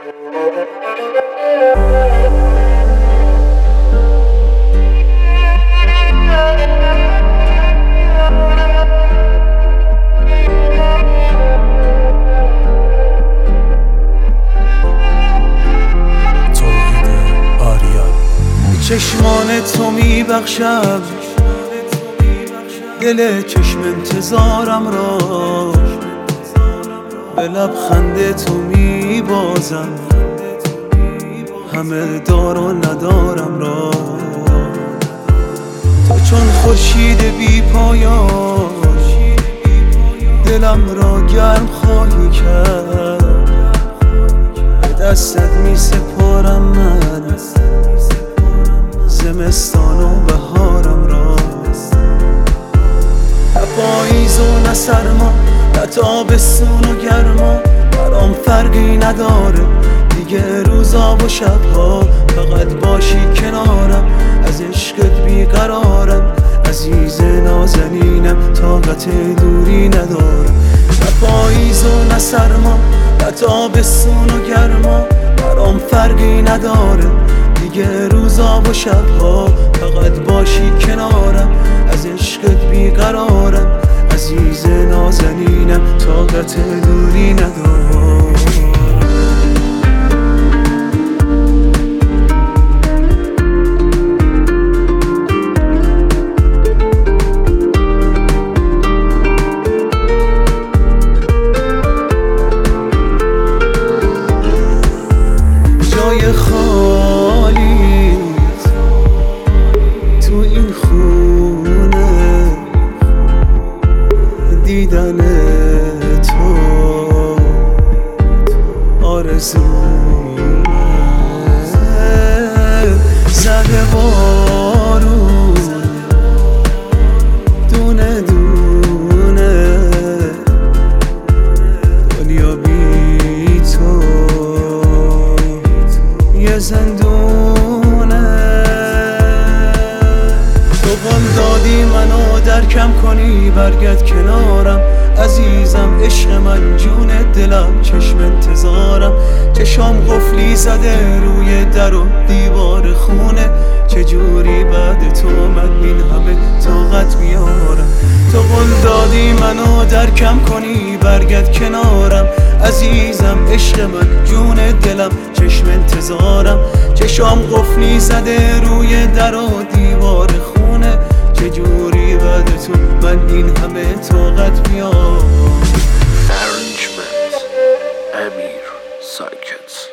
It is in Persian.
چشمان تو میبخشم دل چشم انتظارم را، به لبخند تو میبازم همه دار و ندارم را. تو چون خورشید بی پایان دلم را گرم خواهی کرد، به دستت می سپارم من زمستان و بهارم را. نه پاییز و نه سرما، نه تابستون و گرما، برام فرقی نداره دیگه روزا و شبها. فقط باشی کنارم، از عشقت بیقرارم، عزیز نازنینم طاقت دوری ندارم. نه پاییز و نه سرما، نه تابستون و گرما، برام فرقی نداره دیگه روزا و شبها. فقط باشی کنارم، از عشقت بیقرارم، عزیز نازنینم طاقت دوری ندارم. جای خالی تو این خونه، دیدن تو آرزومه. زده بارون دونه دونه، دنیا بی تو یه زندونه. تو قول دادی منو درکم کنی، برگرد کنارم عزیزم، عشق من جون دلم، چشم انتظارم. چشام قفلی زده روی در و دیوار خونه، چجوری بعد تو من این همه طاقت بیارم. تو قول دادی منو درکم کنی، برگرد کنارم عزیزم، عشق من جون دلم، چشم انتظارم. چشام قفلی زده روی در و دیوار خونه، چجوری بعد تو من این همه طاقت بیارم. Arrangement Amir Saket.